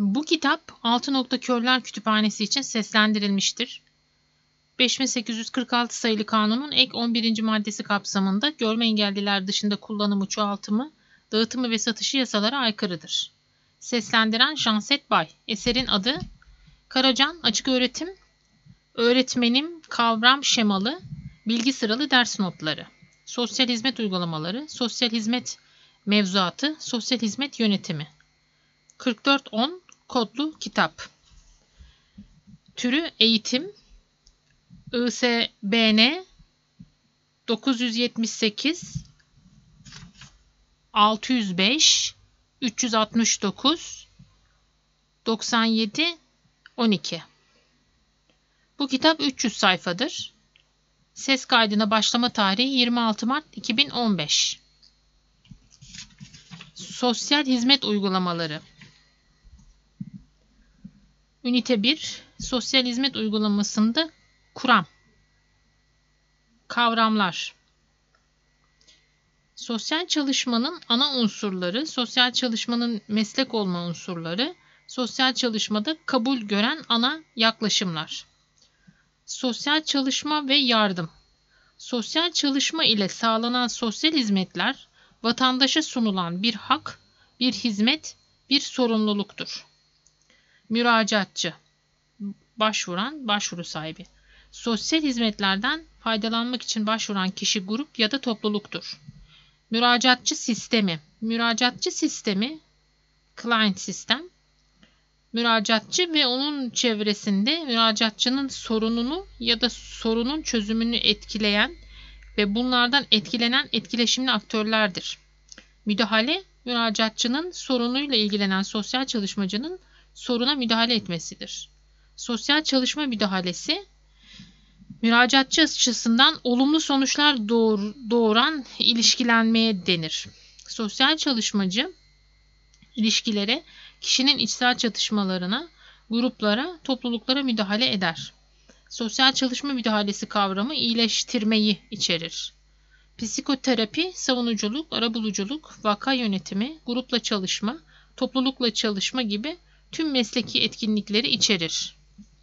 Bu kitap Altı Körler Kütüphanesi için seslendirilmiştir. 5846 sayılı kanunun ek 11. maddesi kapsamında görme engelliler dışında kullanımı, çoğaltımı, dağıtımı ve satışı yasalara aykırıdır. Seslendiren Janset Bay. Eserin adı Karacan Açık Öğretim Öğretmenim Kavram Şemalı Bilgi Sıralı Ders Notları, Sosyal Hizmet Uygulamaları, Sosyal Hizmet Mevzuatı, Sosyal Hizmet Yönetimi. 4410 Kodlu Kitap. Türü Eğitim. ISBN 978 605 369 97 12. Bu kitap 300 sayfadır. Ses kaydına başlama tarihi 26 Mart 2015. Sosyal hizmet uygulamaları. Ünite 1. Sosyal hizmet uygulamasında kuram. Kavramlar. Sosyal çalışmanın ana unsurları, sosyal çalışmanın meslek olma unsurları, sosyal çalışmada kabul gören ana yaklaşımlar. Sosyal çalışma ve yardım. Sosyal çalışma ile sağlanan sosyal hizmetler, vatandaşa sunulan bir hak, bir hizmet, bir sorumluluktur. Müracaatçı, başvuran, başvuru sahibi. Sosyal hizmetlerden faydalanmak için başvuran kişi, grup ya da topluluktur. Müracaatçı sistemi. Müracaatçı sistemi, client sistem. Müracaatçı ve onun çevresinde müracaatçının sorununu ya da sorunun çözümünü etkileyen ve bunlardan etkilenen etkileşimli aktörlerdir. Müdahale, müracaatçının sorunuyla ilgilenen sosyal çalışmacının soruna müdahale etmesidir. Sosyal çalışma müdahalesi, müracaatçı açısından olumlu sonuçlar doğuran ilişkilenmeye denir. Sosyal çalışmacı ilişkilere, kişinin içsel çatışmalarına, gruplara, topluluklara müdahale eder. Sosyal çalışma müdahalesi kavramı iyileştirmeyi içerir. Psikoterapi, savunuculuk, arabuluculuk, vaka yönetimi, grupla çalışma, toplulukla çalışma gibi tüm mesleki etkinlikleri içerir.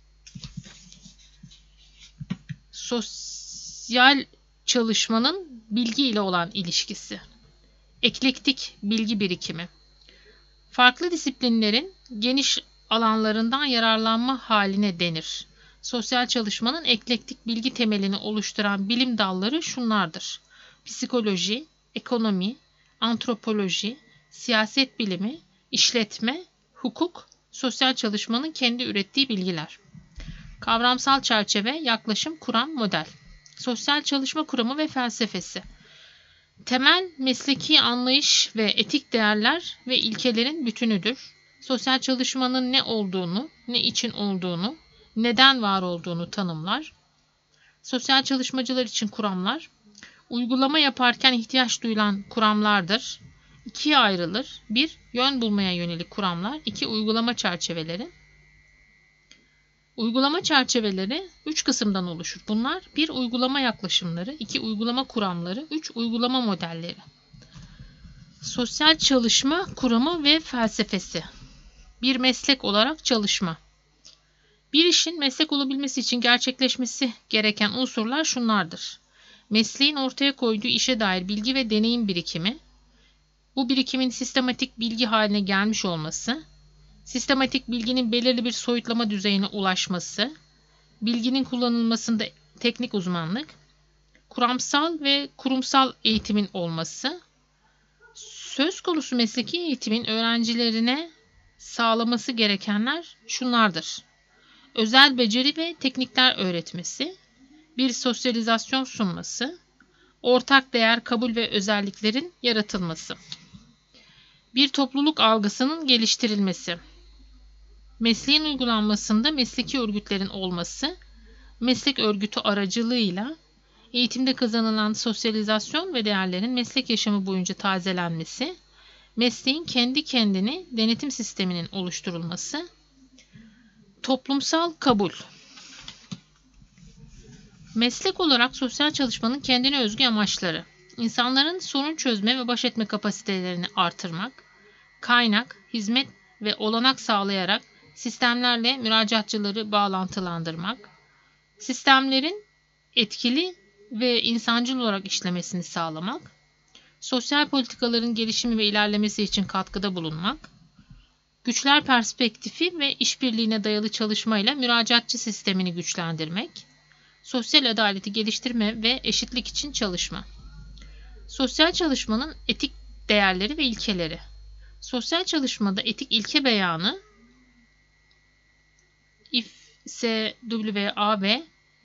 Sosyal çalışmanın bilgi ile olan ilişkisi. Eklektik bilgi birikimi. Farklı disiplinlerin geniş alanlarından yararlanma haline denir. Sosyal çalışmanın eklektik bilgi temelini oluşturan bilim dalları şunlardır: psikoloji, ekonomi, antropoloji, siyaset bilimi, işletme, hukuk, sosyal çalışmanın kendi ürettiği bilgiler. Kavramsal çerçeve, yaklaşım, kuram, model. Sosyal çalışma kuramı ve felsefesi. Temel mesleki anlayış ve etik değerler ve ilkelerin bütünüdür. Sosyal çalışmanın ne olduğunu, ne için olduğunu, neden var olduğunu tanımlar. Sosyal çalışmacılar için kuramlar, uygulama yaparken ihtiyaç duyulan kuramlardır. İkiye ayrılır. 1. Yön bulmaya yönelik kuramlar. 2. Uygulama çerçeveleri. Uygulama çerçeveleri 3 kısımdan oluşur. Bunlar: 1. Uygulama yaklaşımları, 2. Uygulama kuramları, 3. Uygulama modelleri. Sosyal çalışma kuramı ve felsefesi. Bir meslek olarak çalışma. Bir işin meslek olabilmesi için gerçekleşmesi gereken unsurlar şunlardır: mesleğin ortaya koyduğu işe dair bilgi ve deneyim birikimi, bu birikimin sistematik bilgi haline gelmiş olması, sistematik bilginin belirli bir soyutlama düzeyine ulaşması, bilginin kullanılmasında teknik uzmanlık, kuramsal ve kurumsal eğitimin olması. Söz konusu mesleki eğitimin öğrencilerine sağlaması gerekenler şunlardır: özel beceri ve teknikler öğretmesi, bir sosyalizasyon sunması, ortak değer, kabul ve özelliklerin yaratılması, bir topluluk algısının geliştirilmesi, mesleğin uygulanmasında mesleki örgütlerin olması, meslek örgütü aracılığıyla eğitimde kazanılan sosyalizasyon ve değerlerin meslek yaşamı boyunca tazelenmesi, mesleğin kendi kendini denetim sisteminin oluşturulması, toplumsal kabul. Meslek olarak sosyal çalışmanın kendine özgü amaçları: İnsanların sorun çözme ve baş etme kapasitelerini artırmak, kaynak, hizmet ve olanak sağlayarak sistemlerle müracaatçıları bağlantılandırmak, sistemlerin etkili ve insancıl olarak işlemesini sağlamak, sosyal politikaların gelişimi ve ilerlemesi için katkıda bulunmak, güçler perspektifi ve işbirliğine dayalı çalışmayla müracaatçı sistemini güçlendirmek, sosyal adaleti geliştirme ve eşitlik için çalışma. Sosyal çalışmanın etik değerleri ve ilkeleri. Sosyal çalışmada etik ilke beyanı IFSWA ve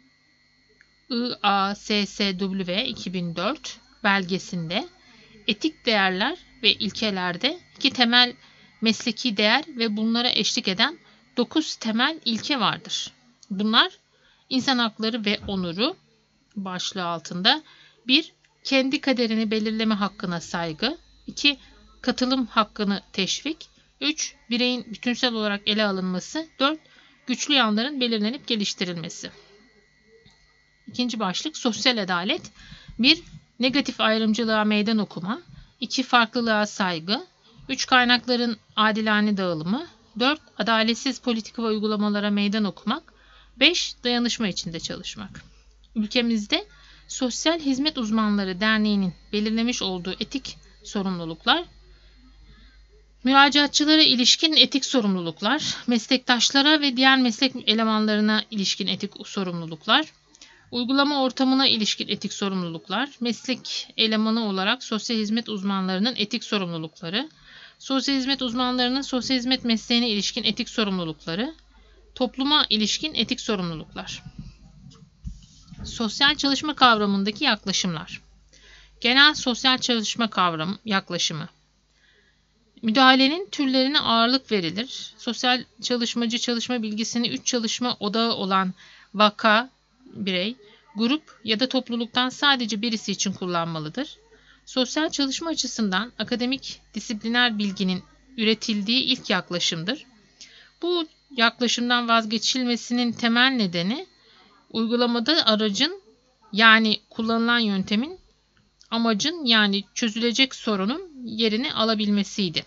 IASSW 2004 belgesinde etik değerler ve ilkelerde 2 temel mesleki değer ve bunlara eşlik eden 9 temel ilke vardır. Bunlar insan hakları ve onuru başlığı altında 1. Kendi kaderini belirleme hakkına saygı, 2. Katılım hakkını teşvik, 3. Bireyin bütünsel olarak ele alınması, 4. Güçlü yanların belirlenip geliştirilmesi. İkinci başlık sosyal adalet. 1. Negatif ayrımcılığa meydan okuma, 2. Farklılığa saygı, 3. Kaynakların adilane dağılımı, 4. Adaletsiz politika ve uygulamalara meydan okumak, 5. Dayanışma içinde çalışmak. Ülkemizde Sosyal Hizmet Uzmanları Derneği'nin belirlemiş olduğu etik sorumluluklar, müracaatçılara ilişkin etik sorumluluklar, meslektaşlara ve diğer meslek elemanlarına ilişkin etik sorumluluklar, uygulama ortamına ilişkin etik sorumluluklar, meslek elemanı olarak sosyal hizmet uzmanlarının etik sorumlulukları, sosyal hizmet uzmanlarının sosyal hizmet mesleğine ilişkin etik sorumlulukları, topluma ilişkin etik sorumluluklar. Sosyal çalışma kavramındaki yaklaşımlar. Genel sosyal çalışma kavramı yaklaşımı. Müdahalenin türlerine ağırlık verilir. Sosyal çalışmacı çalışma bilgisini 3 çalışma odağı olan vaka, birey, grup ya da topluluktan sadece birisi için kullanmalıdır. Sosyal çalışma açısından akademik disipliner bilginin üretildiği ilk yaklaşımdır. Bu yaklaşımdan vazgeçilmesinin temel nedeni uygulamada aracın yani kullanılan yöntemin amacın yani çözülecek sorunun yerini alabilmesiydi.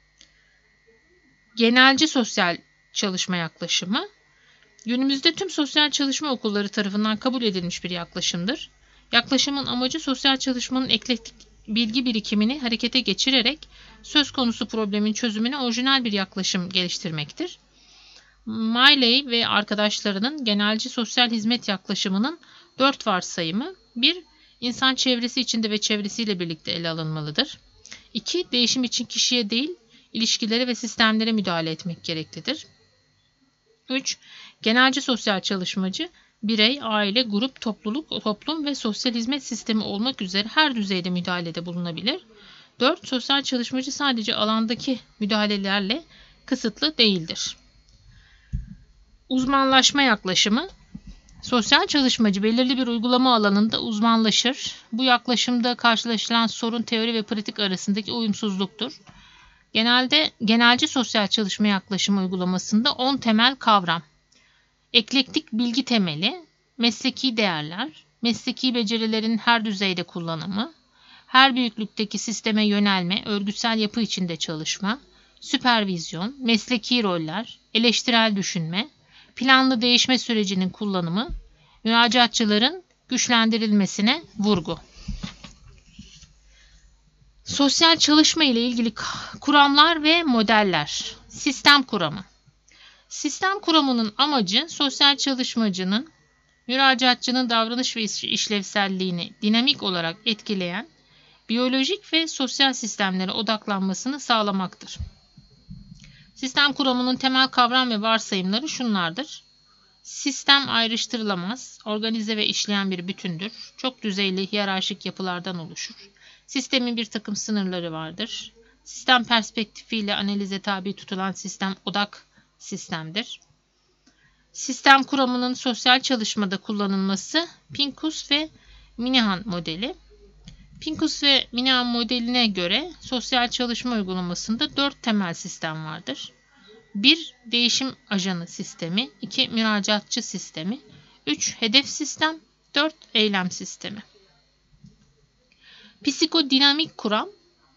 Genelci sosyal çalışma yaklaşımı günümüzde tüm sosyal çalışma okulları tarafından kabul edilmiş bir yaklaşımdır. Yaklaşımın amacı sosyal çalışmanın eklektik bilgi birikimini harekete geçirerek söz konusu problemin çözümüne orijinal bir yaklaşım geliştirmektir. Miley ve arkadaşlarının genelci sosyal hizmet yaklaşımının 4 varsayımı: 1. İnsan çevresi içinde ve çevresiyle birlikte ele alınmalıdır. 2. Değişim için kişiye değil, ilişkilere ve sistemlere müdahale etmek gereklidir. 3. Genelci sosyal çalışmacı, birey, aile, grup, topluluk, toplum ve sosyal hizmet sistemi olmak üzere her düzeyde müdahalede bulunabilir. 4. Sosyal çalışmacı sadece alandaki müdahalelerle kısıtlı değildir. Uzmanlaşma yaklaşımı. Sosyal çalışmacı belirli bir uygulama alanında uzmanlaşır. Bu yaklaşımda karşılaşılan sorun teori ve pratik arasındaki uyumsuzluktur. Genelde genelci sosyal çalışma yaklaşımı uygulamasında 10 temel kavram: eklektik bilgi temeli, mesleki değerler, mesleki becerilerin her düzeyde kullanımı, her büyüklükteki sisteme yönelme, örgütsel yapı içinde çalışma, süpervizyon, mesleki roller, eleştirel düşünme, planlı değişme sürecinin kullanımı, müracaatçıların güçlendirilmesine vurgu. Sosyal çalışma ile ilgili kuramlar ve modeller. Sistem kuramı. Sistem kuramının amacı sosyal çalışmacının müracaatçının davranış ve işlevselliğini dinamik olarak etkileyen biyolojik ve sosyal sistemlere odaklanmasını sağlamaktır. Sistem kuramının temel kavram ve varsayımları şunlardır: sistem ayrıştırılamaz, organize ve işleyen bir bütündür. Çok düzeyli hiyerarşik yapılardan oluşur. Sistemin bir takım sınırları vardır. Sistem perspektifiyle analize tabi tutulan sistem odak sistemdir. Sistem kuramının sosyal çalışmada kullanılması Pincus ve Minahan modeli. Pincus ve Minahan modeline göre sosyal çalışma uygulamasında 4 temel sistem vardır. 1. Değişim ajanı sistemi, 2. Müracaatçı sistemi, 3. Hedef sistem, 4. Eylem sistemi. Psikodinamik kuram,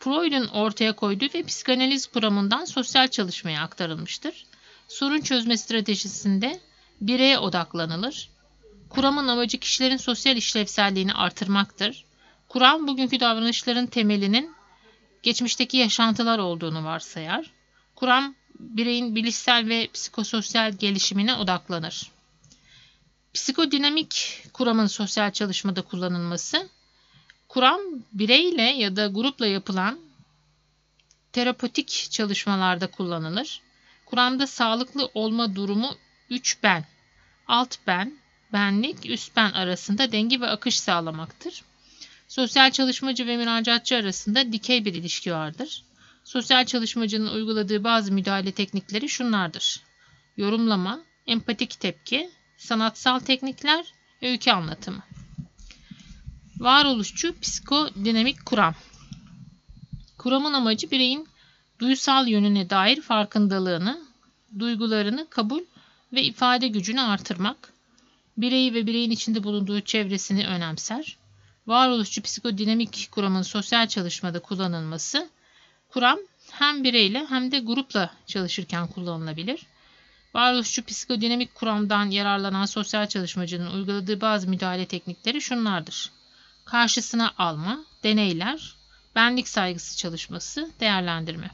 Freud'un ortaya koyduğu ve psikanaliz kuramından sosyal çalışmaya aktarılmıştır. Sorun çözme stratejisinde bireye odaklanılır. Kuramın amacı kişilerin sosyal işlevselliğini artırmaktır. Kuram bugünkü davranışların temelinin geçmişteki yaşantılar olduğunu varsayar. Kuram bireyin bilişsel ve psikososyal gelişimine odaklanır. Psikodinamik kuramın sosyal çalışmada kullanılması, kuram bireyle ya da grupla yapılan terapötik çalışmalarda kullanılır. Kuramda sağlıklı olma durumu 3 ben, alt ben, benlik, üst ben arasında denge ve akış sağlamaktır. Sosyal çalışmacı ve müracaatçı arasında dikey bir ilişki vardır. Sosyal çalışmacının uyguladığı bazı müdahale teknikleri şunlardır: yorumlama, empatik tepki, sanatsal teknikler, öykü anlatımı. Varoluşçu psikodinamik kuram. Kuramın amacı bireyin duysal yönüne dair farkındalığını, duygularını kabul ve ifade gücünü artırmak. Bireyi ve bireyin içinde bulunduğu çevresini önemser. Varoluşçu psikodinamik kuramın sosyal çalışmada kullanılması, kuram hem bireyle hem de grupla çalışırken kullanılabilir. Varoluşçu psikodinamik kuramdan yararlanan sosyal çalışmacının uyguladığı bazı müdahale teknikleri şunlardır: karşısına alma, deneyler, benlik saygısı çalışması, değerlendirme.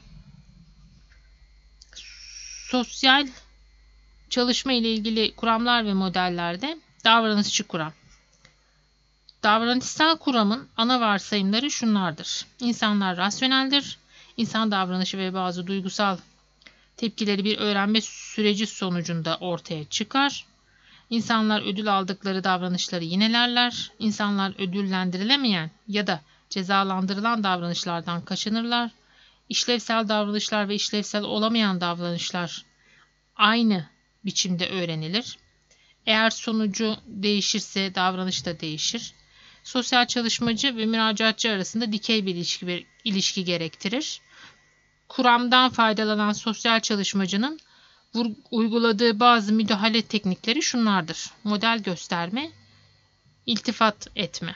Sosyal çalışma ile ilgili kuramlar ve modellerde davranışçı kuram. Davranışsal kuramın ana varsayımları şunlardır: İnsanlar rasyoneldir. İnsan davranışı ve bazı duygusal tepkileri bir öğrenme süreci sonucunda ortaya çıkar. İnsanlar ödül aldıkları davranışları yinelerler. İnsanlar ödüllendirilemeyen ya da cezalandırılan davranışlardan kaçınırlar. İşlevsel davranışlar ve işlevsel olamayan davranışlar aynı biçimde öğrenilir. Eğer sonucu değişirse davranış da değişir. Sosyal çalışmacı ve müracaatçı arasında dikey bir ilişki gerektirir. Kuramdan faydalanan sosyal çalışmacının uyguladığı bazı müdahale teknikleri şunlardır: model gösterme, iltifat etme.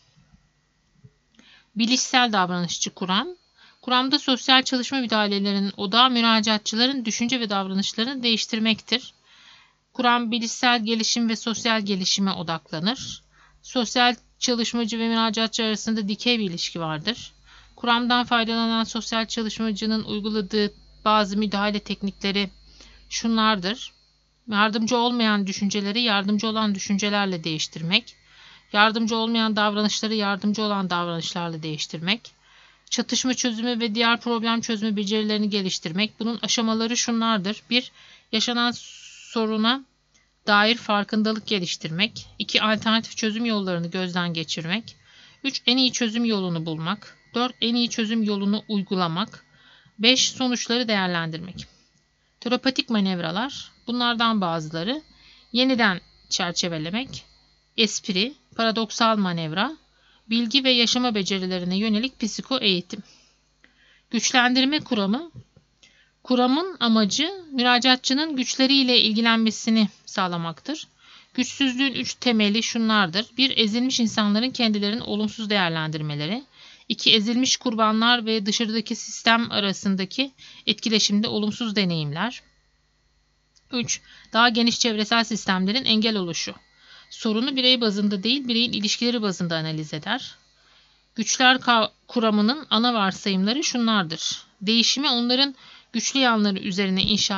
Bilişsel davranışçı kuram. Kuramda sosyal çalışma müdahalelerinin odağı müracaatçıların düşünce ve davranışlarını değiştirmektir. Kuram bilişsel gelişim ve sosyal gelişime odaklanır. Sosyal çalışmacı ve müracaatçı arasında dikey bir ilişki vardır. Kuramdan faydalanan sosyal çalışmacının uyguladığı bazı müdahale teknikleri şunlardır: yardımcı olmayan düşünceleri yardımcı olan düşüncelerle değiştirmek. Yardımcı olmayan davranışları yardımcı olan davranışlarla değiştirmek. Çatışma çözümü ve diğer problem çözme becerilerini geliştirmek. Bunun aşamaları şunlardır: 1. Yaşanan soruna dair farkındalık geliştirmek. 2. Alternatif çözüm yollarını gözden geçirmek. 3. En iyi çözüm yolunu bulmak. 4. En iyi çözüm yolunu uygulamak. 5. Sonuçları değerlendirmek. Terapatik manevralar. Bunlardan bazıları: yeniden çerçevelemek, espri, paradoksal manevra, bilgi ve yaşama becerilerine yönelik psiko eğitim. Güçlendirme kuramı. Kuramın amacı müracaatçının güçleriyle ilgilenmesini sağlamaktır. Güçsüzlüğün 3 temeli şunlardır: 1. Ezilmiş insanların kendilerini olumsuz değerlendirmeleri. 2. Ezilmiş kurbanlar ve dışarıdaki sistem arasındaki etkileşimde olumsuz deneyimler. 3. Daha geniş çevresel sistemlerin engel oluşu. Sorunu birey bazında değil, bireyin ilişkileri bazında analiz eder. Güçler kuramının ana varsayımları şunlardır: değişimi onların güçlü yanları üzerine inşa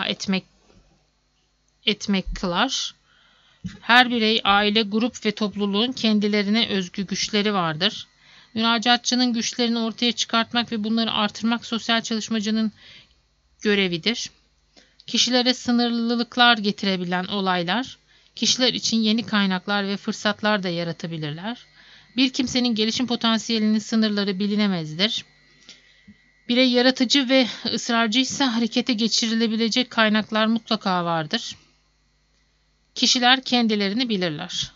etmek kılar. Her birey, aile, grup ve topluluğun kendilerine özgü güçleri vardır. Müracaatçının güçlerini ortaya çıkartmak ve bunları artırmak sosyal çalışmacının görevidir. Kişilere sınırlılıklar getirebilen olaylar, kişiler için yeni kaynaklar ve fırsatlar da yaratabilirler. Bir kimsenin gelişim potansiyelinin sınırları bilinemezdir. Birey yaratıcı ve ısrarcıysa harekete geçirilebilecek kaynaklar mutlaka vardır. Kişiler kendilerini bilirler.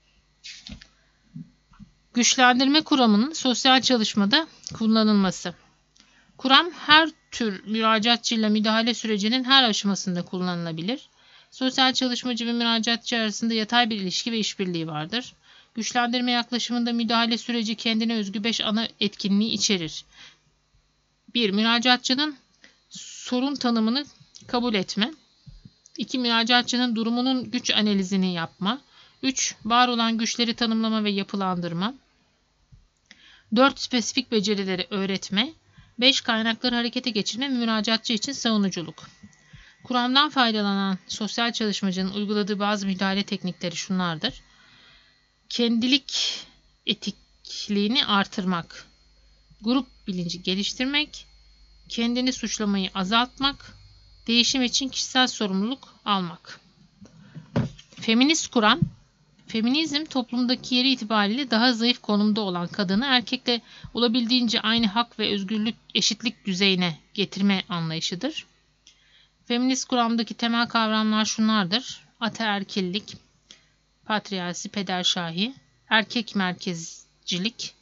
Güçlendirme kuramının sosyal çalışmada kullanılması. Kuram her tür müracaatçıyla müdahale sürecinin her aşamasında kullanılabilir. Sosyal çalışmacı ve müracaatçı arasında yatay bir ilişki ve işbirliği vardır. Güçlendirme yaklaşımında müdahale süreci kendine özgü 5 ana etkinliği içerir: 1. Müracaatçının sorun tanımını kabul etme. 2. Müracaatçının durumunun güç analizini yapma. 3. Var olan güçleri tanımlama ve yapılandırma. 4. Spesifik becerileri öğretme. 5. Kaynakları harekete geçirme ve müracaatçı için savunuculuk. Kuramdan faydalanan sosyal çalışmacının uyguladığı bazı müdahale teknikleri şunlardır. Kendilik etikliğini artırmak, grup bilinci geliştirmek, kendini suçlamayı azaltmak, değişim için kişisel sorumluluk almak. Feminist kuram, feminizm toplumdaki yeri itibariyle daha zayıf konumda olan kadını erkekle olabildiğince aynı hak ve özgürlük, eşitlik düzeyine getirme anlayışıdır. Feminist kuramdaki temel kavramlar şunlardır. Ataerkillik, patriarsi, pederşahi, erkek merkezcilik,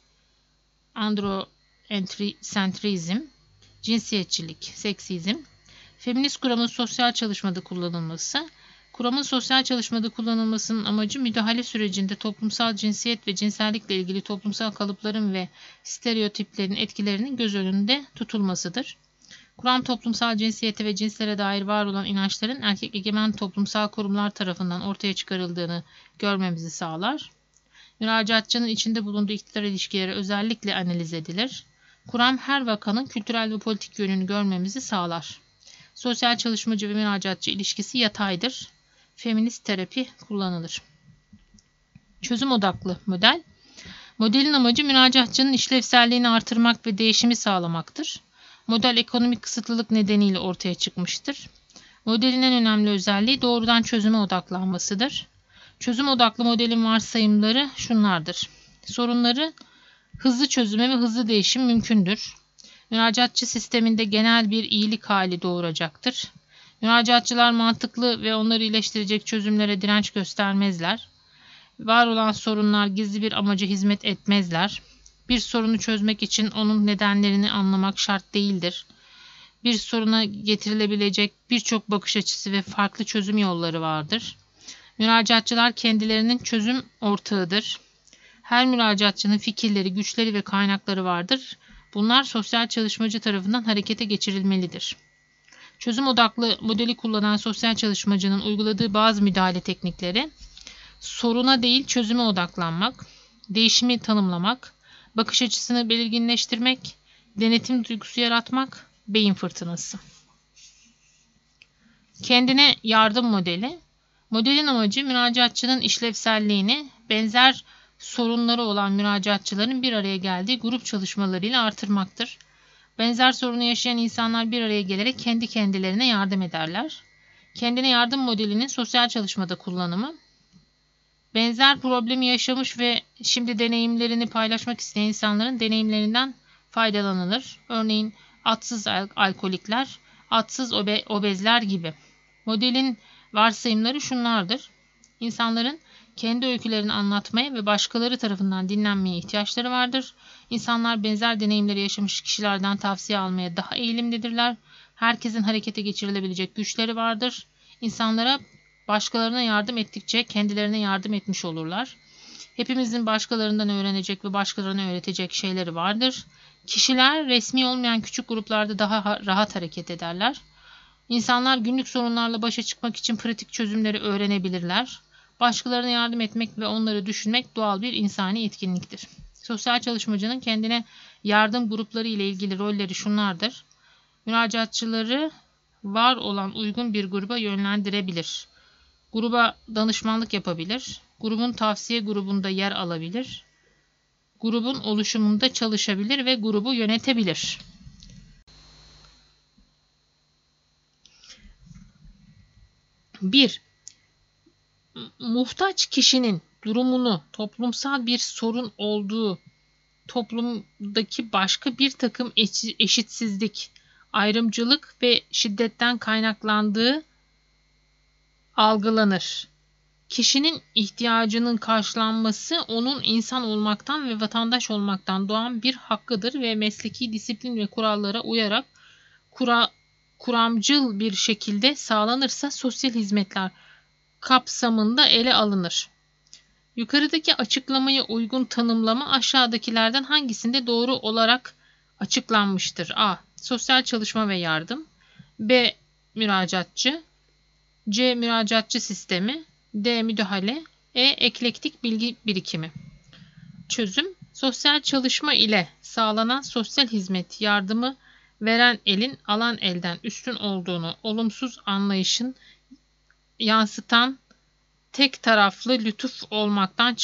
androsentrizm, cinsiyetçilik, seksizm. Feminist kuramın sosyal çalışmada kullanılması. Kuramın sosyal çalışmada kullanılmasının amacı müdahale sürecinde toplumsal cinsiyet ve cinsellikle ilgili toplumsal kalıpların ve stereotiplerin etkilerinin göz önünde tutulmasıdır. Kuram toplumsal cinsiyete ve cinslere dair var olan inançların erkek egemen toplumsal kurumlar tarafından ortaya çıkarıldığını görmemizi sağlar. Müracaatçının içinde bulunduğu iktidar ilişkileri özellikle analiz edilir. Kuram her vakanın kültürel ve politik yönünü görmemizi sağlar. Sosyal çalışmacı ve müracaatçı ilişkisi yataydır. Feminist terapi kullanılır. Çözüm odaklı model. Modelin amacı müracaatçının işlevselliğini artırmak ve değişimi sağlamaktır. Model ekonomik kısıtlılık nedeniyle ortaya çıkmıştır. Modelin en önemli özelliği doğrudan çözüme odaklanmasıdır. Çözüm odaklı modelin varsayımları şunlardır. Sorunları hızlı çözüme ve hızlı değişim mümkündür. Müracaatçı sisteminde genel bir iyilik hali doğuracaktır. Müracaatçılar mantıklı ve onları iyileştirecek çözümlere direnç göstermezler. Var olan sorunlar gizli bir amaca hizmet etmezler. Bir sorunu çözmek için onun nedenlerini anlamak şart değildir. Bir soruna getirilebilecek birçok bakış açısı ve farklı çözüm yolları vardır. Müracaatçılar kendilerinin çözüm ortağıdır. Her müracaatçının fikirleri, güçleri ve kaynakları vardır. Bunlar sosyal çalışmacı tarafından harekete geçirilmelidir. Çözüm odaklı modeli kullanan sosyal çalışmacının uyguladığı bazı müdahale teknikleri, soruna değil çözüme odaklanmak, değişimi tanımlamak, bakış açısını belirginleştirmek, denetim duygusu yaratmak, beyin fırtınası. Kendine yardım modeli. Modelin amacı müracaatçının işlevselliğini benzer sorunları olan müracaatçıların bir araya geldiği grup çalışmalarıyla artırmaktır. Benzer sorunu yaşayan insanlar bir araya gelerek kendi kendilerine yardım ederler. Kendine yardım modelinin sosyal çalışmada kullanımı. Benzer problemi yaşamış ve şimdi deneyimlerini paylaşmak isteyen insanların deneyimlerinden faydalanılır. Örneğin atsız alkolikler, atsız obezler gibi. Modelin varsayımları şunlardır. İnsanların kendi öykülerini anlatmaya ve başkaları tarafından dinlenmeye ihtiyaçları vardır. İnsanlar benzer deneyimleri yaşamış kişilerden tavsiye almaya daha eğilimlidirler. Herkesin harekete geçirilebilecek güçleri vardır. İnsanlara başkalarına yardım ettikçe kendilerine yardım etmiş olurlar. Hepimizin başkalarından öğrenecek ve başkalarına öğretecek şeyleri vardır. Kişiler resmi olmayan küçük gruplarda daha rahat hareket ederler. İnsanlar günlük sorunlarla başa çıkmak için pratik çözümleri öğrenebilirler. Başkalarına yardım etmek ve onları düşünmek doğal bir insani etkinliktir. Sosyal çalışmacının kendine yardım grupları ile ilgili rolleri şunlardır. Müracaatçıları var olan uygun bir gruba yönlendirebilir. Gruba danışmanlık yapabilir. Grubun tavsiye grubunda yer alabilir. Grubun oluşumunda çalışabilir ve grubu yönetebilir. Bir, muhtaç kişinin durumunu toplumsal bir sorun olduğu, toplumdaki başka bir takım eşitsizlik, ayrımcılık ve şiddetten kaynaklandığı algılanır. Kişinin ihtiyacının karşılanması onun insan olmaktan ve vatandaş olmaktan doğan bir hakkıdır ve mesleki disiplin ve kurallara uyarak kuramcıl bir şekilde sağlanırsa sosyal hizmetler kapsamında ele alınır. Yukarıdaki açıklamaya uygun tanımlama aşağıdakilerden hangisinde doğru olarak açıklanmıştır? A. sosyal çalışma ve yardım. B. Müracaatçı. C. Müracaatçı sistemi. D. Müdahale. E. Eklektik bilgi birikimi. Çözüm: sosyal çalışma ile sağlanan sosyal hizmet yardımı veren elin alan elden üstün olduğunu olumsuz anlayışın yansıtan tek taraflı lütuf olmaktan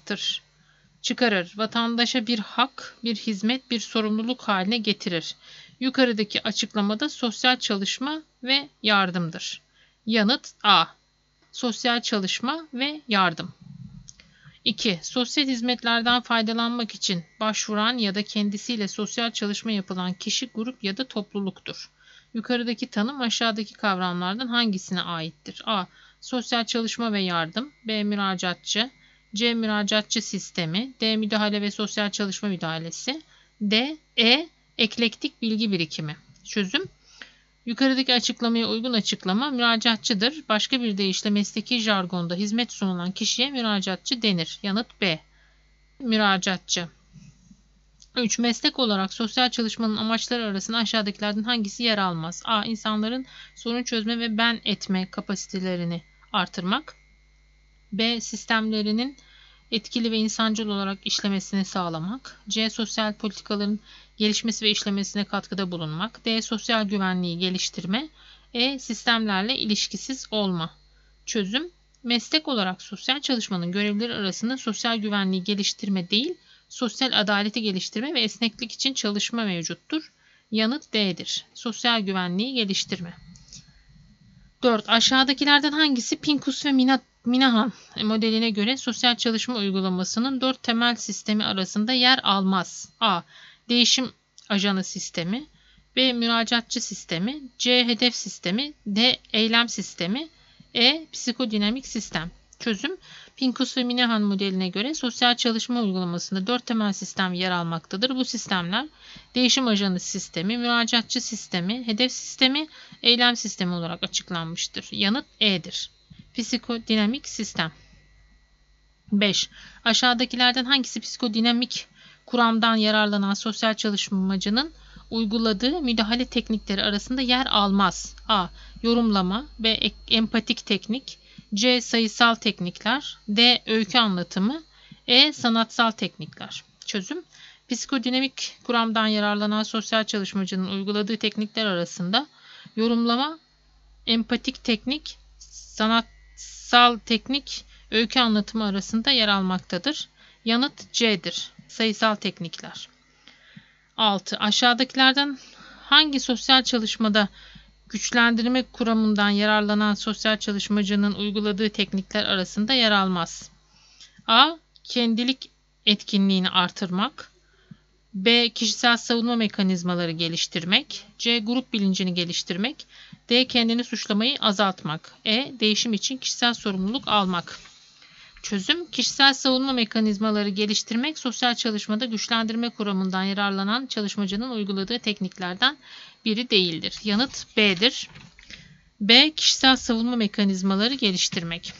çıkarır. Vatandaşa bir hak, bir hizmet, bir sorumluluk haline getirir. Yukarıdaki açıklamada sosyal çalışma ve yardımdır. Yanıt A. Sosyal çalışma ve yardım. 2. Sosyal hizmetlerden faydalanmak için başvuran ya da kendisiyle sosyal çalışma yapılan kişi, grup ya da topluluktur. Yukarıdaki tanım aşağıdaki kavramlardan hangisine aittir? A. Sosyal çalışma ve yardım. B. Müracaatçı. C. Müracaatçı sistemi. D. Müdahale ve sosyal çalışma müdahalesi. D. E. Eklektik bilgi birikimi. Çözüm: yukarıdaki açıklamaya uygun açıklama müracaatçıdır. Başka bir deyişle mesleki jargonda hizmet sunulan kişiye müracaatçı denir. Yanıt B. Müracaatçı. 3. Meslek olarak sosyal çalışmanın amaçları arasında aşağıdakilerden hangisi yer almaz? A. İnsanların sorun çözme ve ben etme kapasitelerini artırmak. B. Sistemlerinin etkili ve insancıl olarak işlemesini sağlamak. C. Sosyal politikaların gelişmesi ve işlemesine katkıda bulunmak. D. Sosyal güvenliği geliştirme. E. Sistemlerle ilişkisiz olma. Çözüm: meslek olarak sosyal çalışmanın görevleri arasında sosyal güvenliği geliştirme değil, sosyal adaleti geliştirme ve esneklik için çalışma mevcuttur. Yanıt D'dir. Sosyal güvenliği geliştirme. 4. Aşağıdakilerden hangisi Pincus ve Minahan modeline göre sosyal çalışma uygulamasının 4 temel sistemi arasında yer almaz? A. Değişim ajanı sistemi. B. Müracaatçı sistemi. C. Hedef sistemi. D. Eylem sistemi. E. Psikodinamik sistem. Çözüm: Pincus ve Minahan modeline göre sosyal çalışma uygulamasında 4 temel sistem yer almaktadır. Bu sistemler değişim ajanı sistemi, müracaatçı sistemi, hedef sistemi, eylem sistemi olarak açıklanmıştır. Yanıt E'dir. Psikodinamik sistem. 5. Aşağıdakilerden hangisi psikodinamik kuramdan yararlanan sosyal çalışmacının uyguladığı müdahale teknikleri arasında yer almaz? A. Yorumlama. B. Empatik teknik. C. Sayısal teknikler. D. Öykü anlatımı. E. Sanatsal teknikler. Çözüm: psikodinamik kuramdan yararlanan sosyal çalışmacının uyguladığı teknikler arasında yorumlama, empatik teknik, sanatsal teknik, öykü anlatımı arasında yer almaktadır. Yanıt C'dir. Sayısal teknikler. 6. Aşağıdakilerden hangi sosyal çalışmada güçlendirme kuramından yararlanan sosyal çalışmacının uyguladığı teknikler arasında yer almaz? A. Kendilik etkinliğini artırmak. B. Kişisel savunma mekanizmaları geliştirmek. C. Grup bilincini geliştirmek. D. Kendini suçlamayı azaltmak. E. Değişim için kişisel sorumluluk almak. Çözüm: kişisel savunma mekanizmaları geliştirmek sosyal çalışmada güçlendirme kuramından yararlanan çalışmacının uyguladığı tekniklerden biri değildir. Yanıt B'dir. B. Kişisel savunma mekanizmaları geliştirmek.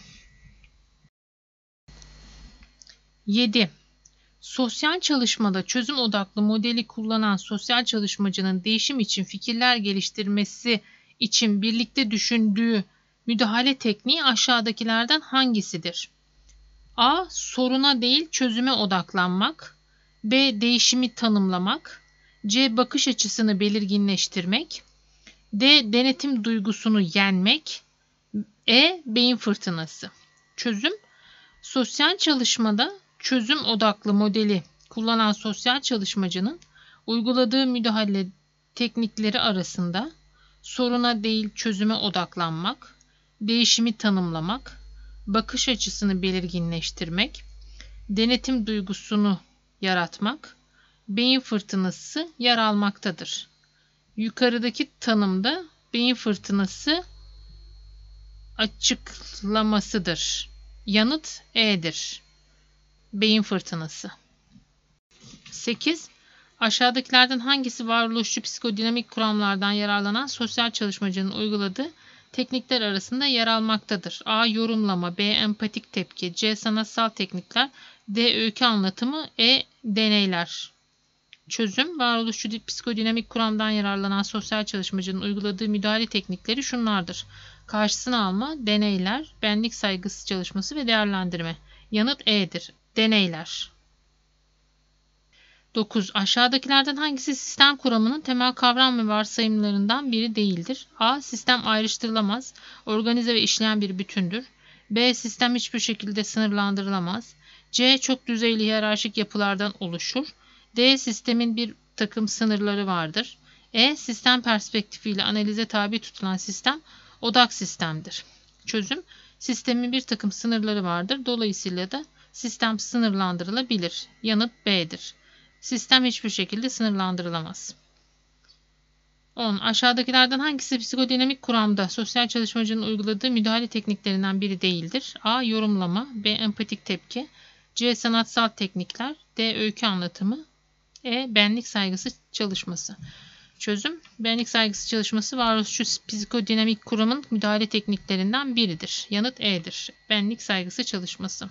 7. Sosyal çalışmada çözüm odaklı modeli kullanan sosyal çalışmacının değişim için fikirler geliştirmesi için birlikte düşündüğü müdahale tekniği aşağıdakilerden hangisidir? A. Soruna değil çözüme odaklanmak. B. Değişimi tanımlamak. C. Bakış açısını belirginleştirmek. D. Denetim duygusunu yenmek. E. Beyin fırtınası. Çözüm: sosyal çalışmada çözüm odaklı modeli kullanan sosyal çalışmacının uyguladığı müdahale teknikleri arasında soruna değil çözüme odaklanmak, değişimi tanımlamak, bakış açısını belirginleştirmek, denetim duygusunu yaratmak, beyin fırtınası yer almaktadır. Yukarıdaki tanımda beyin fırtınası açıklamasıdır. Yanıt E'dir. Beyin fırtınası. 8. Aşağıdakilerden hangisi varoluşçu psikodinamik kuramlardan yararlanan sosyal çalışmacının uyguladığı teknikler arasında yer almaktadır? A. Yorumlama. B. Empatik tepki. C. Sanatsal teknikler. D. Öykü anlatımı. E. Deneyler. Çözüm, varoluşçu psikodinamik kuramdan yararlanan sosyal çalışmacının uyguladığı müdahale teknikleri şunlardır. Karşısına alma, deneyler, benlik saygısı çalışması ve değerlendirme. Yanıt E'dir. Deneyler. 9. Aşağıdakilerden hangisi sistem kuramının temel kavram ve varsayımlarından biri değildir? A. Sistem ayrıştırılamaz, organize ve işleyen bir bütündür. B. Sistem hiçbir şekilde sınırlandırılamaz. C. Çok düzeyli hiyerarşik yapılardan oluşur. D. Sistemin bir takım sınırları vardır. E. Sistem perspektifiyle analize tabi tutulan sistem odak sistemdir. Çözüm, sistemin bir takım sınırları vardır. Dolayısıyla da sistem sınırlandırılabilir. Yanıt B'dir. Sistem hiçbir şekilde sınırlandırılamaz. 10. Aşağıdakilerden hangisi psikodinamik kuramda sosyal çalışmacının uyguladığı müdahale tekniklerinden biri değildir? A. Yorumlama. B. Empatik tepki. C. Sanatsal teknikler. D. Öykü anlatımı. E. Benlik saygısı çalışması. Çözüm, benlik saygısı çalışması varoluşçu psikodinamik kuramın müdahale tekniklerinden biridir. Yanıt E'dir. Benlik saygısı çalışması.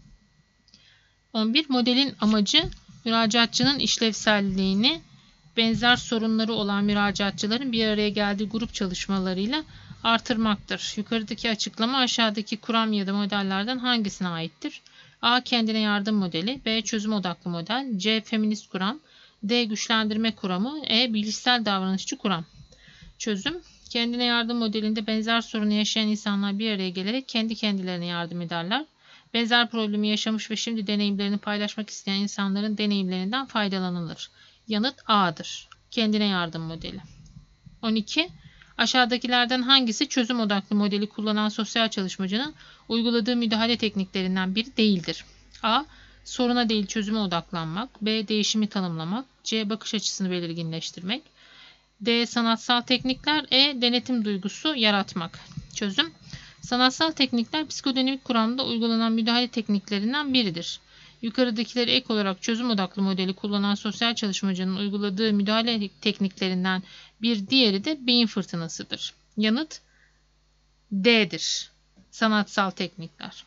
11. Modelin amacı müracaatçının işlevselliğini benzer sorunları olan müracaatçıların bir araya geldiği grup çalışmalarıyla artırmaktır. Yukarıdaki açıklama aşağıdaki kuram ya da modellerden hangisine aittir? A. Kendine yardım modeli. B. Çözüm odaklı model. C. Feminist kuram. D. Güçlendirme kuramı. E. Bilişsel davranışçı kuram. Çözüm, kendine yardım modelinde benzer sorunu yaşayan insanlar bir araya gelerek kendi kendilerine yardım ederler. Benzer problemi yaşamış ve şimdi deneyimlerini paylaşmak isteyen insanların deneyimlerinden faydalanılır. Yanıt A'dır. Kendine yardım modeli. 12. Aşağıdakilerden hangisi çözüm odaklı modeli kullanan sosyal çalışmacının uyguladığı müdahale tekniklerinden biri değildir? A. Soruna değil çözüme odaklanmak. B. Değişimi tanımlamak. C. Bakış açısını belirginleştirmek. D. Sanatsal teknikler. E. Denetim duygusu yaratmak. Çözüm, sanatsal teknikler psikodinamik kuramda uygulanan müdahale tekniklerinden biridir. Yukarıdakileri ek olarak çözüm odaklı modeli kullanan sosyal çalışmacının uyguladığı müdahale tekniklerinden bir diğeri de beyin fırtınasıdır. Yanıt D'dir. Sanatsal teknikler.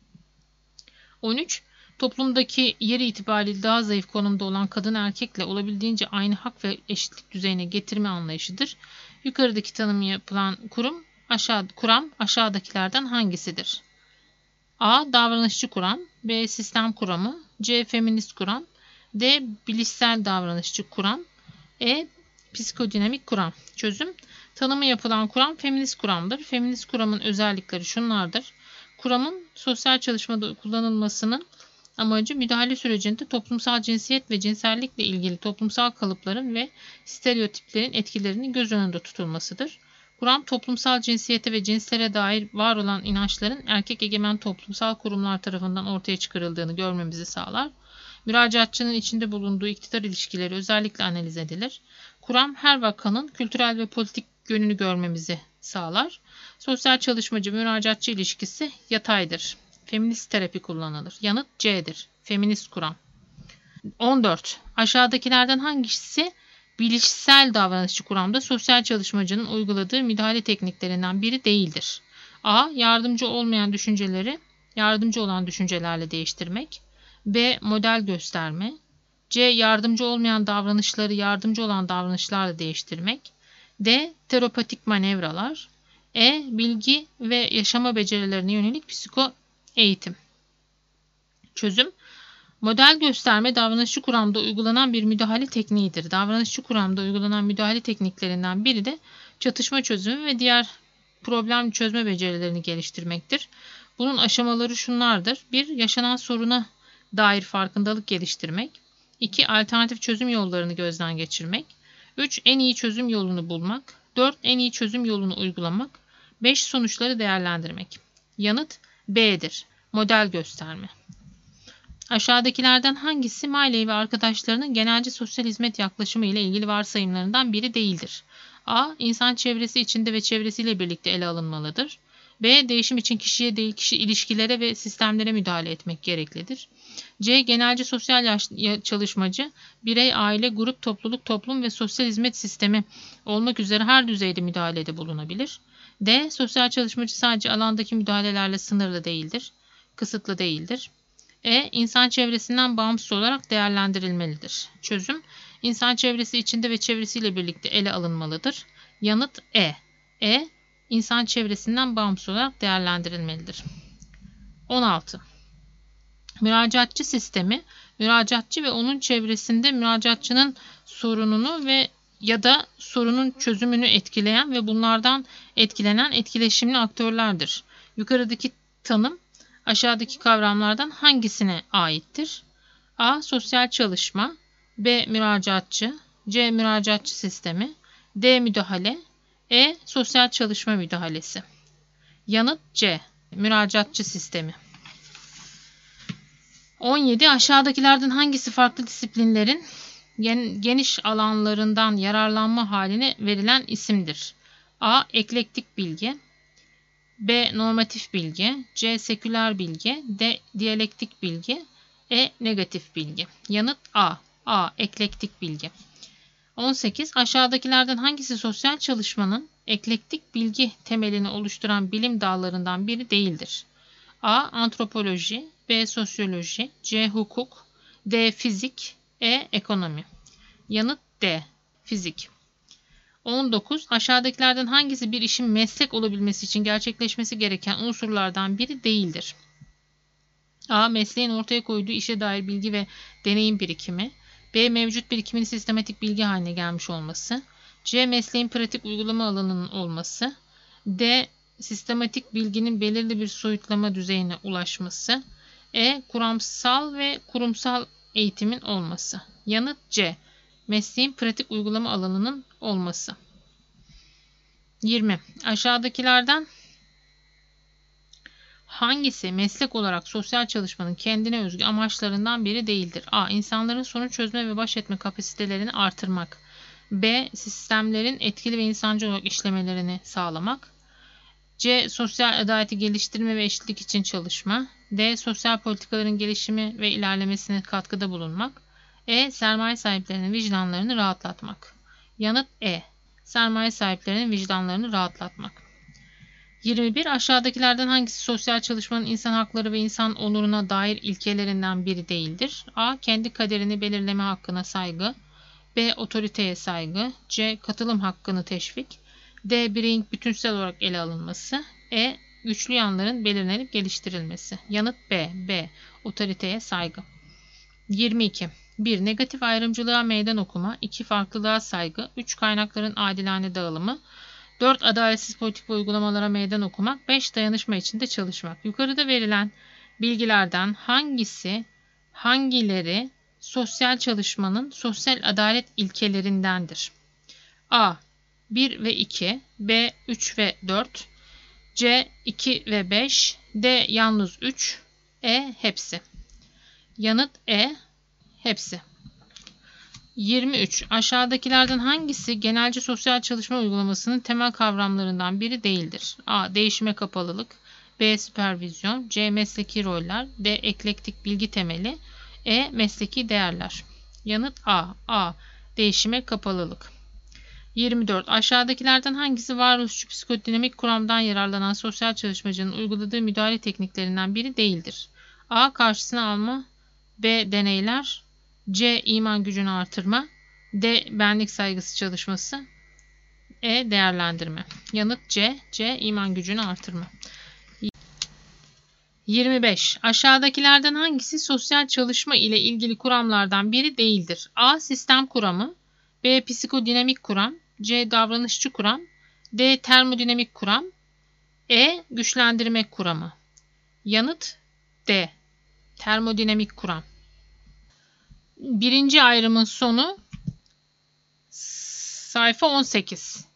13. Toplumdaki yeri itibariyle daha zayıf konumda olan kadın erkekle olabildiğince aynı hak ve eşitlik düzeyine getirme anlayışıdır. Yukarıdaki tanımı yapılan kuram aşağıdakilerden hangisidir? A. Davranışçı kuram. B. Sistem kuramı. C. Feminist kuram. D. Bilişsel davranışçı kuram. E. Psikodinamik kuram. Çözüm, tanımı yapılan kuram feminist kuramdır. Feminist kuramın özellikleri şunlardır. Kuramın sosyal çalışmada kullanılmasının amacı müdahale sürecinde toplumsal cinsiyet ve cinsellikle ilgili toplumsal kalıpların ve stereotiplerin etkilerinin göz önünde tutulmasıdır. Kuram toplumsal cinsiyete ve cinslere dair var olan inançların erkek egemen toplumsal kurumlar tarafından ortaya çıkarıldığını görmemizi sağlar. Müracaatçının içinde bulunduğu iktidar ilişkileri özellikle analiz edilir. Kuram her vakanın kültürel ve politik yönünü görmemizi sağlar. Sosyal çalışmacı müracaatçı ilişkisi yataydır. Feminist terapi kullanılır. Yanıt C'dir. Feminist kuram. 14. Aşağıdakilerden hangisi bilişsel davranışçı kuramda sosyal çalışmacının uyguladığı müdahale tekniklerinden biri değildir? A. Yardımcı olmayan düşünceleri yardımcı olan düşüncelerle değiştirmek. B. Model gösterme. C. Yardımcı olmayan davranışları yardımcı olan davranışlarla değiştirmek. D. Terapatik manevralar. E. Bilgi ve yaşama becerilerine yönelik psiko eğitim. Çözüm, model gösterme davranışçı kuramda uygulanan bir müdahale tekniğidir. Davranışçı kuramda uygulanan müdahale tekniklerinden biri de çatışma çözümü ve diğer problem çözme becerilerini geliştirmektir. Bunun aşamaları şunlardır. 1. Yaşanan soruna dair farkındalık geliştirmek. 2. Alternatif çözüm yollarını gözden geçirmek. 3. En iyi çözüm yolunu bulmak. 4. En iyi çözüm yolunu uygulamak. 5. Sonuçları değerlendirmek. Yanıt B'dir. Model gösterme. Aşağıdakilerden hangisi Miley ve arkadaşlarının genelci sosyal hizmet yaklaşımı ile ilgili varsayımlarından biri değildir? A. İnsan çevresi içinde ve çevresiyle birlikte ele alınmalıdır. B. Değişim için kişiye değil kişi ilişkilere ve sistemlere müdahale etmek gereklidir. C. Genelci sosyal çalışmacı, birey, aile, grup, topluluk, toplum ve sosyal hizmet sistemi olmak üzere her düzeyde müdahalede bulunabilir. D. Sosyal çalışmacı sadece alandaki müdahalelerle sınırlı değildir, kısıtlı değildir. E. İnsan çevresinden bağımsız olarak değerlendirilmelidir. Çözüm, İnsan çevresi içinde ve çevresiyle birlikte ele alınmalıdır. Yanıt E. E. İnsan çevresinden bağımsız olarak değerlendirilmelidir. 16. Müracaatçı sistemi, müracaatçı ve onun çevresinde müracaatçının sorununu ve ya da sorunun çözümünü etkileyen ve bunlardan etkilenen etkileşimli aktörlerdir. Yukarıdaki tanım aşağıdaki kavramlardan hangisine aittir? A. Sosyal çalışma, B. Müracaatçı, C. Müracaatçı sistemi, D. Müdahale, E. Sosyal çalışma müdahalesi. Yanıt C. Müracaatçı sistemi. 17. Aşağıdakilerden hangisi farklı disiplinlerin geniş alanlarından yararlanma haline verilen isimdir? A. Eklektik bilgi, B. Normatif bilgi, C. Seküler bilgi, D. Diyalektik bilgi, E. Negatif bilgi. Yanıt A. A. Eklektik bilgi. 18. Aşağıdakilerden hangisi sosyal çalışmanın eklektik bilgi temelini oluşturan bilim dallarından biri değildir? A. Antropoloji, B. Sosyoloji, C. Hukuk, D. Fizik, E. Ekonomi. Yanıt D. Fizik. 19. Aşağıdakilerden hangisi bir işin meslek olabilmesi için gerçekleşmesi gereken unsurlardan biri değildir? A. Mesleğin ortaya koyduğu işe dair bilgi ve deneyim birikimi, B. Mevcut birikimin sistematik bilgi haline gelmiş olması, C. Mesleğin pratik uygulama alanının olması, D. Sistematik bilginin belirli bir soyutlama düzeyine ulaşması, E. Kuramsal ve kurumsal eğitimin olması. Yanıt C. Mesleğin pratik uygulama alanının olması. 20. Aşağıdakilerden hangisi meslek olarak sosyal çalışmanın kendine özgü amaçlarından biri değildir? A. İnsanların sorun çözme ve baş etme kapasitelerini artırmak. B. Sistemlerin etkili ve insancıl olarak işlemelerini sağlamak. C. Sosyal adaleti geliştirme ve eşitlik için çalışma. D. Sosyal politikaların gelişimi ve ilerlemesine katkıda bulunmak. E. Sermaye sahiplerinin vicdanlarını rahatlatmak. Yanıt E. Sermaye sahiplerinin vicdanlarını rahatlatmak. 21. Aşağıdakilerden hangisi sosyal çalışmanın insan hakları ve insan onuruna dair ilkelerinden biri değildir? A. Kendi kaderini belirleme hakkına saygı. B. Otoriteye saygı. C. Katılım hakkını teşvik. D. Bireyin bütünsel olarak ele alınması. E. Güçlü yanların belirlenip geliştirilmesi. Yanıt B. B. Otoriteye saygı. 22. 1. Negatif ayrımcılığa meydan okuma. 2. Farklılığa saygı. 3. Kaynakların adilane dağılımı. 4. Adaletsiz politik ve uygulamalara meydan okumak. 5. Dayanışma içinde çalışmak. Yukarıda verilen bilgilerden hangileri sosyal çalışmanın sosyal adalet ilkelerindendir? A. 1 ve 2, B. 3 ve 4, C. 2 ve 5, D. Yalnız 3, E. Hepsi. Yanıt E. Hepsi. 23. Aşağıdakilerden hangisi genelci sosyal çalışma uygulamasının temel kavramlarından biri değildir? A. Değişime kapalılık, B. Süpervizyon, C. Mesleki roller, D. Eklektik bilgi temeli, E. Mesleki değerler. Yanıt A. A. Değişime kapalılık. 24. Aşağıdakilerden hangisi varoluşçu psikodinamik kuramdan yararlanan sosyal çalışmacının uyguladığı müdahale tekniklerinden biri değildir? A. Karşısına alma, B. Deneyler, C. İman gücünü artırma, D. Benlik saygısı çalışması, E. Değerlendirme. Yanıt C. C. İman gücünü artırma. 25. Aşağıdakilerden hangisi sosyal çalışma ile ilgili kuramlardan biri değildir? A. Sistem kuramı, B. Psikodinamik kuram, C. Davranışçı kuram, D. Termodinamik kuram, E. Güçlendirme kuramı. Yanıt D. Termodinamik kuram. Birinci ayrımın sonu sayfa 18.